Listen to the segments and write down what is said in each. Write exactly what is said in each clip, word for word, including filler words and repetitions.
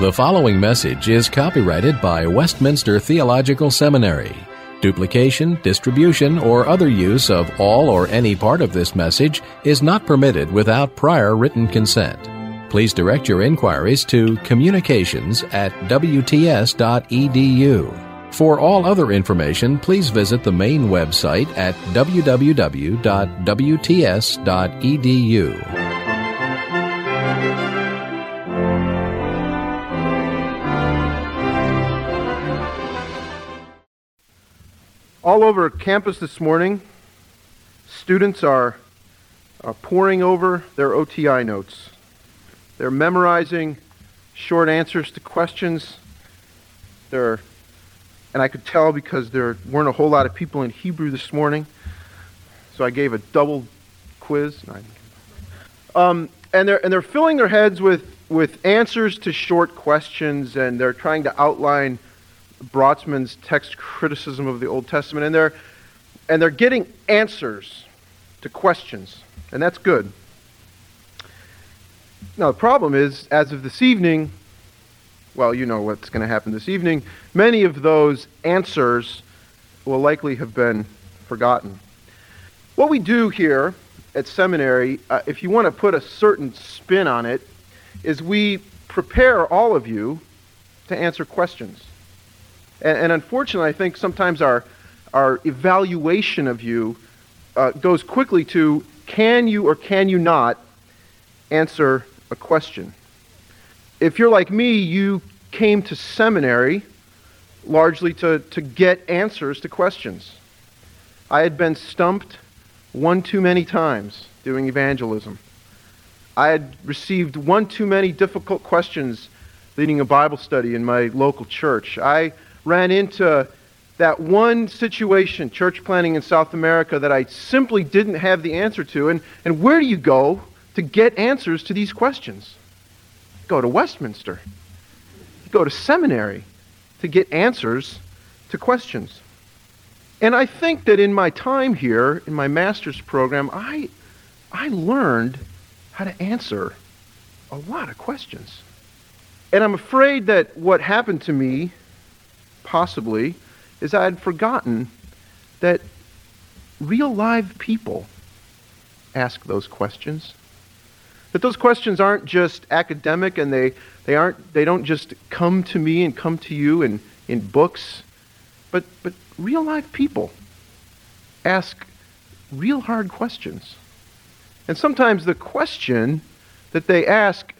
The following message is copyrighted by Westminster Theological Seminary. Duplication, distribution, or other use of all or any part of this message is not permitted without prior written consent. Please direct your inquiries to communications at w t s dot e d u. For all other information, please visit the main website at w w w dot w t s dot e d u. All over campus this morning, students are, are pouring over their O T I notes. They're memorizing short answers to questions. They're, and I could tell because there weren't a whole lot of people in Hebrew this morning, so I gave a double quiz. Um, and they're and they're filling their heads with with answers to short questions, and they're trying to outline Brotzmann's text criticism of the Old Testament, and they're and they're getting answers to questions, and that's good. Now the problem is, as of this evening, well, you know what's going to happen this evening, many of those answers will likely have been forgotten. What we do here at seminary, uh, if you want to put a certain spin on it, is we prepare all of you to answer questions. And, and unfortunately, I think sometimes our our evaluation of you uh, goes quickly to, can you or can you not answer a question? If you're like me, you came to seminary largely to, to get answers to questions. I had been stumped one too many times doing evangelism. I had received one too many difficult questions leading a Bible study in my local church. I ran into that one situation, church planting in South America, that I simply didn't have the answer to. And, and where do you go to get answers to these questions? Go to Westminster. You go to seminary to get answers to questions. And I think that in my time here, in my master's program, I, I learned how to answer a lot of questions. And I'm afraid that what happened to me, possibly, is I had forgotten that real live people ask those questions. That those questions aren't just academic, and they, they aren't they don't just come to me and come to you in, in books, but but real live people ask real hard questions. And sometimes the question that they ask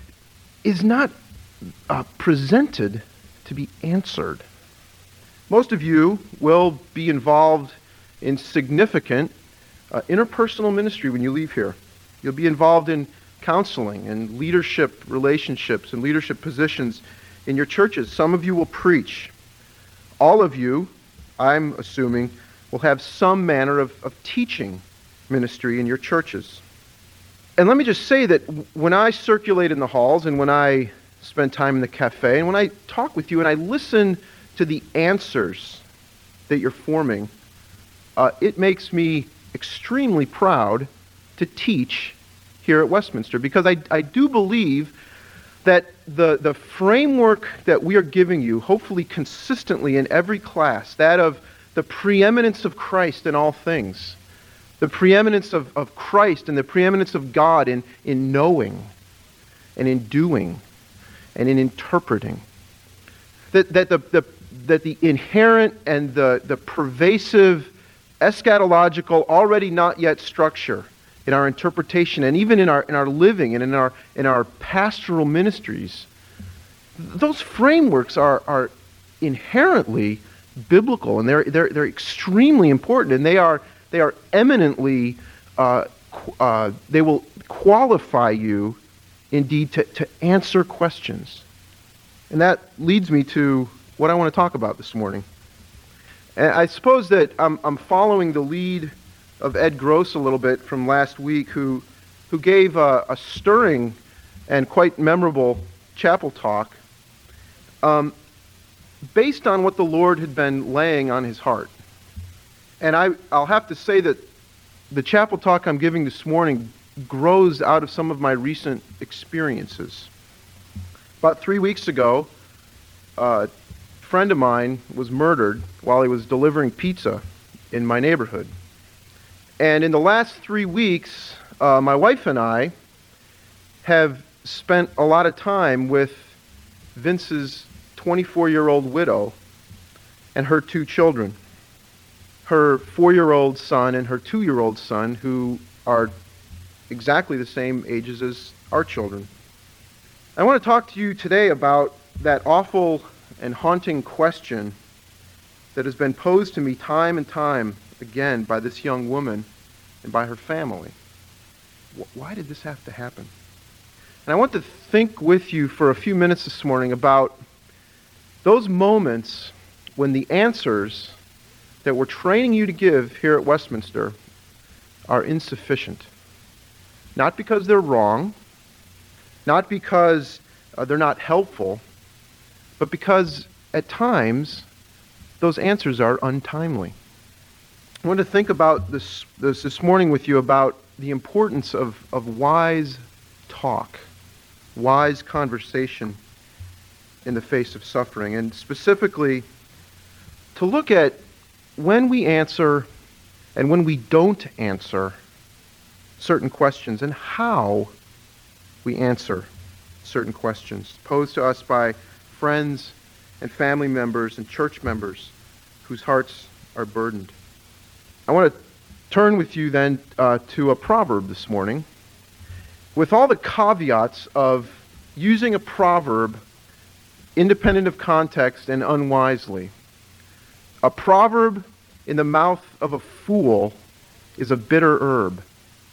is not uh, presented to be answered. Most of you will be involved in significant uh, interpersonal ministry when you leave here. You'll be involved in counseling and leadership relationships and leadership positions in your churches. Some of you will preach. All of you, I'm assuming, will have some manner of, of teaching ministry in your churches. And let me just say that when I circulate in the halls and when I spend time in the cafe and when I talk with you and I listen to the answers that you're forming, uh, it makes me extremely proud to teach here at Westminster, because I, I do believe that the, the framework that we are giving you, hopefully consistently in every class, that of the preeminence of Christ in all things, the preeminence of, of Christ and the preeminence of God in, in knowing and in doing and in interpreting, that, that the, the that the inherent and the, the pervasive eschatological, already not yet structure in our interpretation and even in our in our living and in our in our pastoral ministries, those frameworks are are inherently biblical, and they're they're they're extremely important, and they are they are eminently uh, uh, they will qualify you indeed to, to answer questions. And that leads me to what I want to talk about this morning. And I suppose that I'm, I'm following the lead of Ed Gross a little bit from last week, who who gave a, a stirring and quite memorable chapel talk um, based on what the Lord had been laying on his heart. And I, I'll have to say that the chapel talk I'm giving this morning grows out of some of my recent experiences. About three weeks ago, a friend of mine was murdered while he was delivering pizza in my neighborhood. And in the last three weeks, uh, my wife and I have spent a lot of time with Vince's twenty-four-year-old widow and her two children, her four-year-old son and her two-year-old son, who are exactly the same ages as our children. I want to talk to you today about that awful and haunting question that has been posed to me time and time again by this young woman and by her family. Why did this have to happen? And I want to think with you for a few minutes this morning about those moments when the answers that we're training you to give here at Westminster are insufficient. Not because they're wrong, not because uh, they're not helpful, but because at times those answers are untimely. I want to think about this this, this morning with you about the importance of, of wise talk, wise conversation in the face of suffering, and specifically to look at when we answer and when we don't answer certain questions and how we answer certain questions posed to us by friends and family members and church members whose hearts are burdened. I want to turn with you then uh, to a proverb this morning, with all the caveats of using a proverb independent of context and unwisely. A proverb in the mouth of a fool is a bitter herb.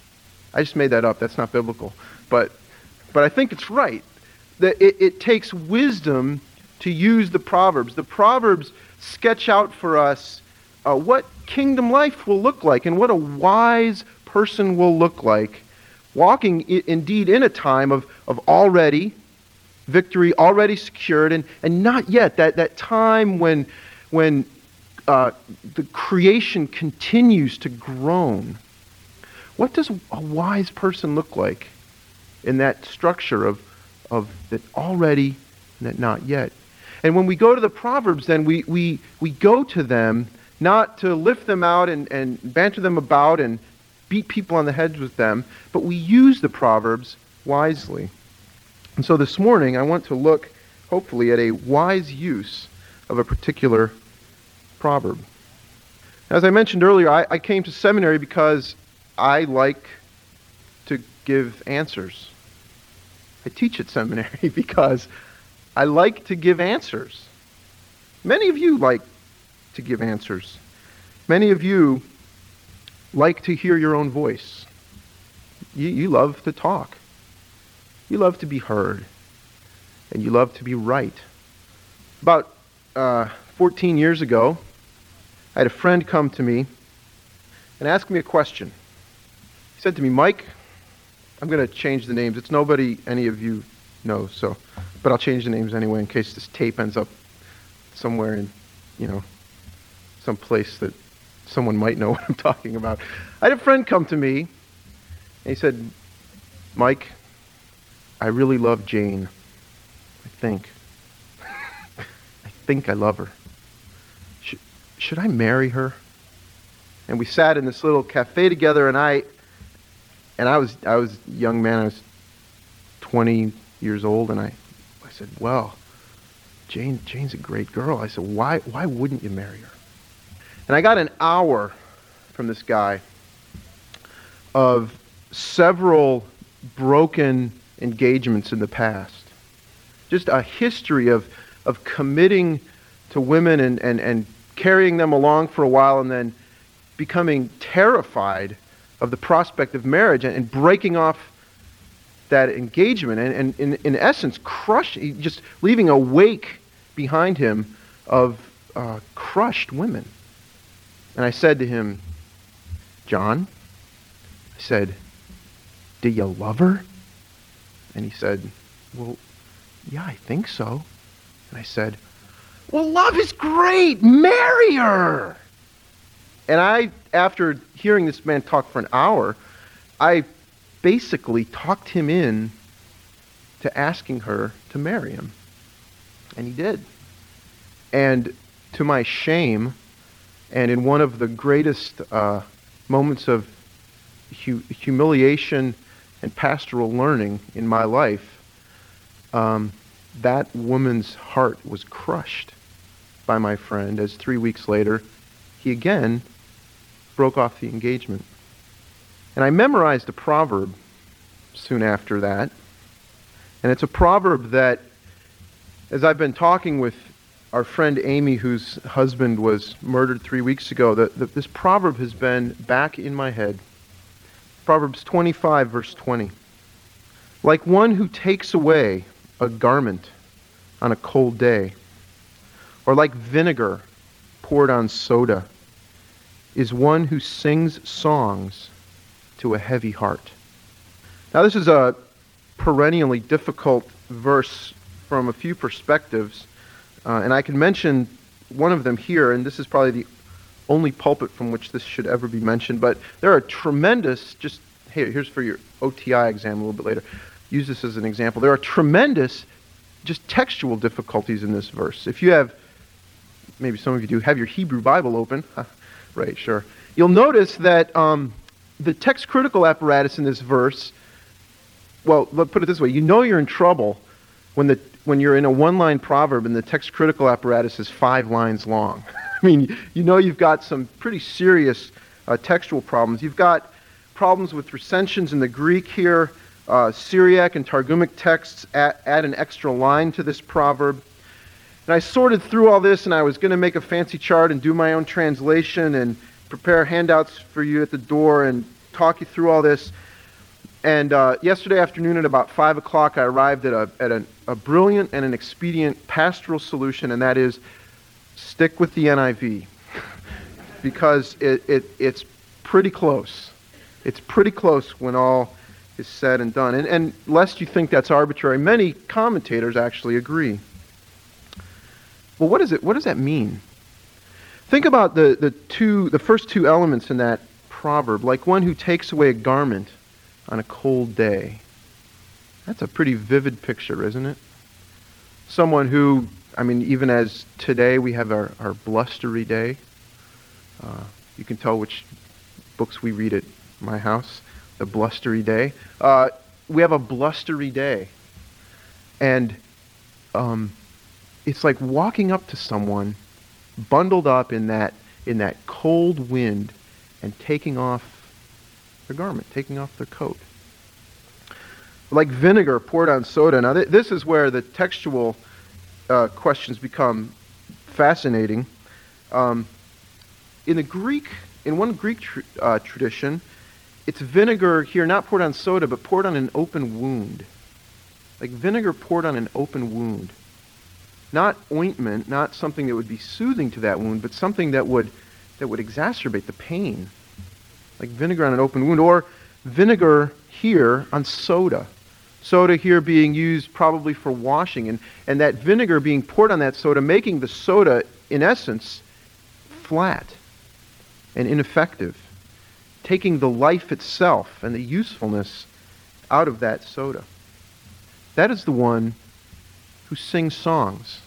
I just made that up. That's not biblical. But but I think it's right. That it, it takes wisdom to use the Proverbs. The Proverbs sketch out for us uh, what kingdom life will look like and what a wise person will look like, walking I- indeed in a time of, of already victory, already secured, and, and not yet, that, that time when, when uh, the creation continues to groan. What does a wise person look like in that structure of, of that already and that not yet? And when we go to the Proverbs, then we, we, we go to them not to lift them out and, and banter them about and beat people on the heads with them, but we use the Proverbs wisely. And so this morning, I want to look, hopefully, at a wise use of a particular proverb. As I mentioned earlier, I, I came to seminary because I like to give answers. I teach at seminary because I like to give answers. Many of you like to give answers. Many of you like to hear your own voice. You, you love to talk. You love to be heard. And you love to be right. About uh, fourteen years ago, I had a friend come to me and ask me a question. He said to me, Mike, I'm going to change the names. It's nobody any of you know, so, but I'll change the names anyway in case this tape ends up somewhere in, you know, some place that someone might know what I'm talking about. I had a friend come to me, and he said, Mike, I really love Jane. I think. I think I love her. Should, should I marry her? And we sat in this little cafe together, and I, and I was, I was a young man. I was twenty years old, and I, I said, well, Jane, Jane's a great girl. I said, why, why wouldn't you marry her? And I got an hour from this guy of several broken engagements in the past. Just a history of, of committing to women and, and, and carrying them along for a while and then becoming terrified of the prospect of marriage and, and breaking off that engagement and, and in, in essence, crush, just leaving a wake behind him of uh, crushed women. And I said to him, John, I said, do you love her? And he said, well, yeah, I think so. And I said, well, love is great. Marry her. And I, after hearing this man talk for an hour, I basically talked him in to asking her to marry him. And he did. And to my shame, and in one of the greatest uh, moments of hu- humiliation and pastoral learning in my life, um, that woman's heart was crushed by my friend as three weeks later, he again broke off the engagement. And I memorized a proverb soon after that. And it's a proverb that, as I've been talking with our friend Amy, whose husband was murdered three weeks ago, that this proverb has been back in my head. Proverbs twenty-five, verse twenty. Like one who takes away a garment on a cold day, or like vinegar poured on soda, is one who sings songs to a heavy heart. Now, this is a perennially difficult verse from a few perspectives, uh, and I can mention one of them here, and this is probably the only pulpit from which this should ever be mentioned, but there are tremendous, just, hey, here's for your O T I exam a little bit later, use this as an example. There are tremendous, just textual difficulties in this verse. If you have, maybe some of you do, have your Hebrew Bible open, right, sure, you'll notice that um, the text critical apparatus in this verse, well, let's put it this way, you know you're in trouble when the when you're in a one-line proverb and the text critical apparatus is five lines long. I mean, you know you've got some pretty serious uh, textual problems. You've got problems with recensions in the Greek here. Uh, Syriac and Targumic texts add, add an extra line to this proverb. And I sorted through all this, and I was going to make a fancy chart and do my own translation and prepare handouts for you at the door and talk you through all this. And uh, yesterday afternoon at about five o'clock, I arrived at a at a, a brilliant and an expedient pastoral solution, and that is stick with the N I V because it, it it's pretty close. It's pretty close when all is said and done. And, and lest you think that's arbitrary, many commentators actually agree. Well, what is it? What does that mean? Think about the, the two the first two elements in that proverb, like one who takes away a garment on a cold day. That's a pretty vivid picture, isn't it? Someone who, I mean, even as today we have our, our blustery day. Uh, you can tell which books we read at my house, the blustery day. Uh, we have a blustery day. And um, it's like walking up to someone bundled up in that in that cold wind and taking off their garment, taking off their coat. Like vinegar poured on soda. Now th- this is where the textual uh, questions become fascinating. Um, in the Greek, in one Greek tr- uh, tradition, it's vinegar here not poured on soda, but poured on an open wound. Like vinegar poured on an open wound. Not ointment, not something that would be soothing to that wound, but something that would that would exacerbate the pain. Like vinegar on an open wound, or vinegar here on soda. Soda here being used probably for washing, and, and that vinegar being poured on that soda, making the soda, in essence, flat and ineffective, taking the life itself and the usefulness out of that soda. That is the one who sings songs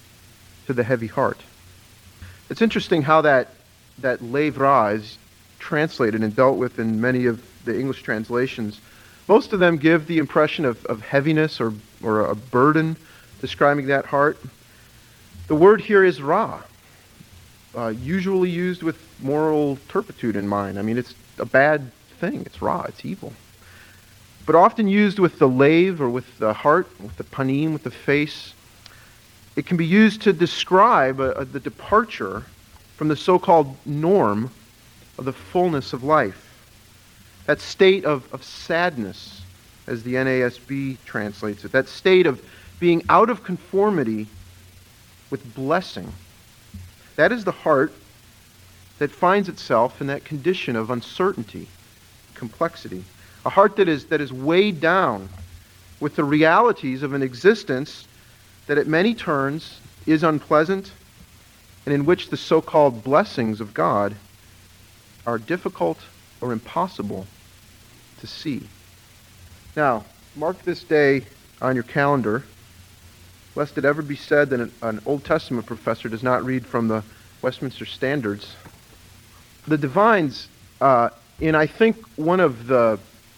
to the heavy heart. It's interesting how that, that levra is translated and dealt with in many of the English translations. Most of them give the impression of, of heaviness or, or a burden describing that heart. The word here is ra, uh, usually used with moral turpitude in mind. I mean, it's a bad thing. It's ra, it's evil. But often used with the lave or with the heart, with the panim, with the face. It can be used to describe a, a, the departure from the so-called norm of the fullness of life. That state of, of sadness, as the N A S B translates it. That state of being out of conformity with blessing. That is the heart that finds itself in that condition of uncertainty, complexity. A heart that is that is weighed down with the realities of an existence that at many turns is unpleasant and in which the so-called blessings of God are difficult or impossible to see. Now, mark this day on your calendar, lest it ever be said that an, an Old Testament professor does not read from the Westminster Standards. The Divines, uh, in I think one of the,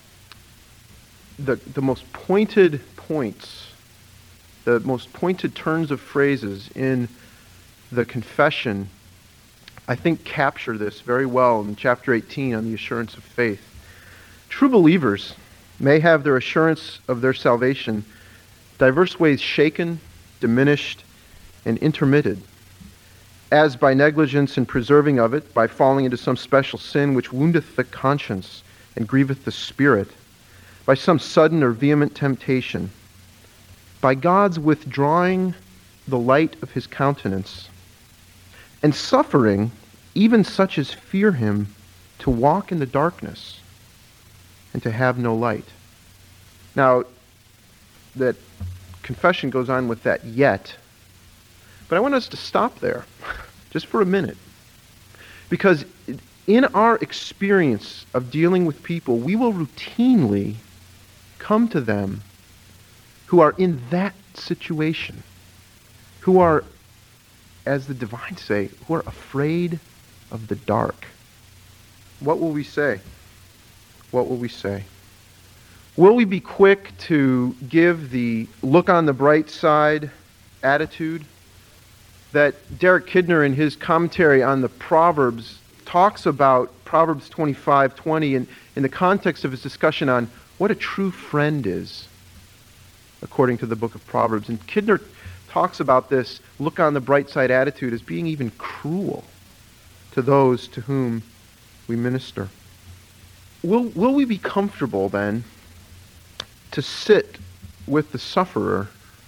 the the most pointed points, the most pointed turns of phrases in the Confession, I think capture this very well in chapter eighteen on the assurance of faith. True believers may have their assurance of their salvation diverse ways shaken, diminished, and intermitted, as by negligence in preserving of it, by falling into some special sin which woundeth the conscience and grieveth the spirit, by some sudden or vehement temptation, by God's withdrawing the light of his countenance, and suffering even such as fear him to walk in the darkness and to have no light. Now, that confession goes on with that yet, but I want us to stop there just for a minute, because in our experience of dealing with people, we will routinely come to them who are in that situation, who are, as the Divines say, who are afraid of the dark. What will we say? What will we say? Will we be quick to give the look on the bright side attitude that Derek Kidner in his commentary on the Proverbs talks about Proverbs twenty-five twenty in, in the context of his discussion on what a true friend is, according to the book of Proverbs. And Kidner talks about this look on the bright side attitude as being even cruel to those to whom we minister. Will, will we be comfortable then to sit with the sufferer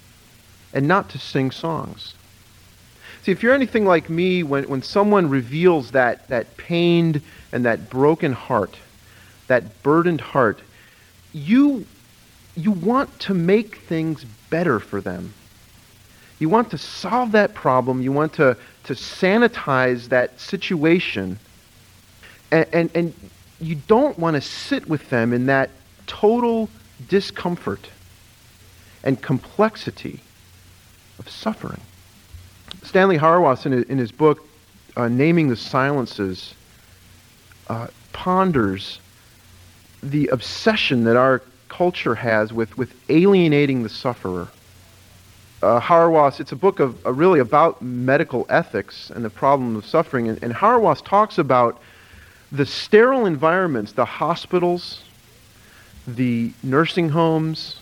and not to sing songs? See, if you're anything like me, when, when someone reveals that, that pained and that broken heart, that burdened heart, you, you want to make things better for them. You want to solve that problem. You want to, to sanitize that situation. And, and, and you don't want to sit with them in that total discomfort and complexity of suffering. Stanley Hauerwas, in his, in his book, uh, Naming the Silences, uh, ponders the obsession that our culture has with, with alienating the sufferer. Uh, Hauerwas, it's a book of uh, really about medical ethics and the problem of suffering, and, and Hauerwas talks about the sterile environments, the hospitals, the nursing homes,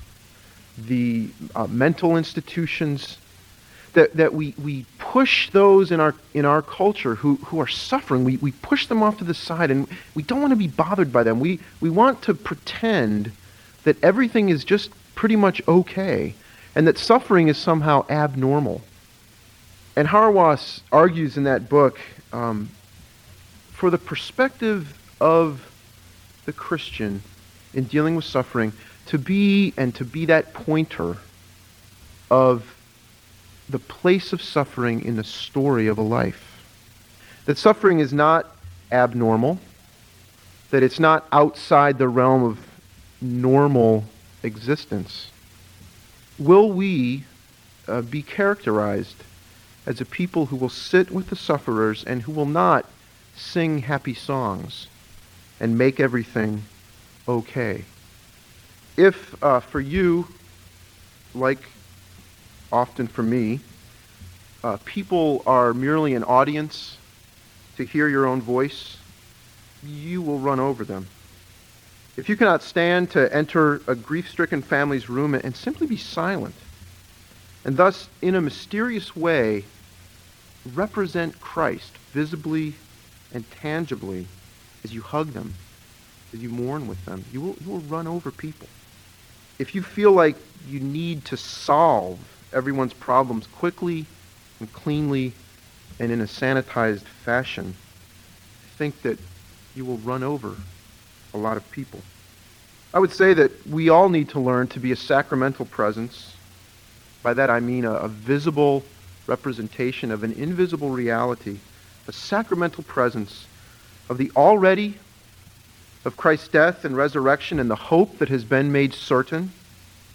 the uh, mental institutions, that, that we, we push those in our in our culture who, who are suffering, we, we push them off to the side, and we don't want to be bothered by them. We, we want to pretend that everything is just pretty much okay, and that suffering is somehow abnormal. And Hauerwas argues in that book, um, for the perspective of the Christian in dealing with suffering, to be and to be that pointer of the place of suffering in the story of a life. That suffering is not abnormal, that it's not outside the realm of normal existence. Will we uh, be characterized as a people who will sit with the sufferers and who will not sing happy songs and make everything okay? If uh, for you, like often for me, uh, people are merely an audience to hear your own voice, you will run over them. If you cannot stand to enter a grief-stricken family's room and simply be silent, and thus, in a mysterious way, represent Christ visibly and tangibly as you hug them, as you mourn with them, you will, you will run over people. If you feel like you need to solve everyone's problems quickly and cleanly and in a sanitized fashion, I think that you will run over a lot of people. I would say that we all need to learn to be a sacramental presence. By that I mean a, a visible representation of an invisible reality, a sacramental presence of the already, of Christ's death and resurrection and the hope that has been made certain,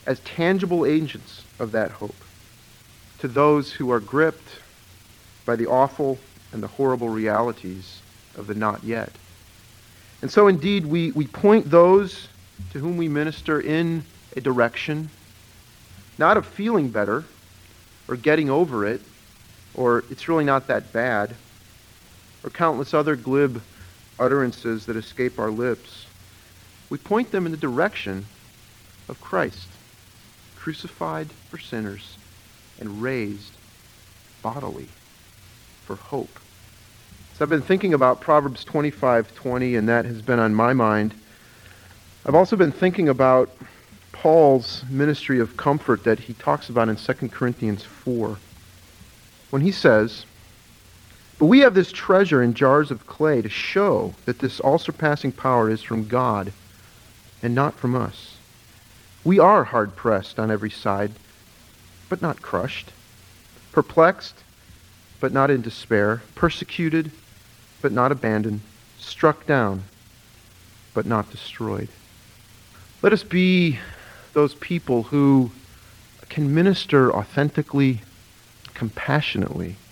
as tangible agents of that hope to those who are gripped by the awful and the horrible realities of the not yet. And so indeed we, we point those to whom we minister in a direction, not of feeling better or getting over it, or it's really not that bad, or countless other glib utterances that escape our lips. We point them in the direction of Christ, crucified for sinners and raised bodily for hope. So I've been thinking about Proverbs twenty-five twenty, and that has been on my mind. I've also been thinking about Paul's ministry of comfort that he talks about in Second Corinthians four, when he says, "But we have this treasure in jars of clay to show that this all-surpassing power is from God and not from us. We are hard-pressed on every side, but not crushed, perplexed, but not in despair, persecuted, but not abandoned, struck down, but not destroyed." Let us be those people who can minister authentically, compassionately,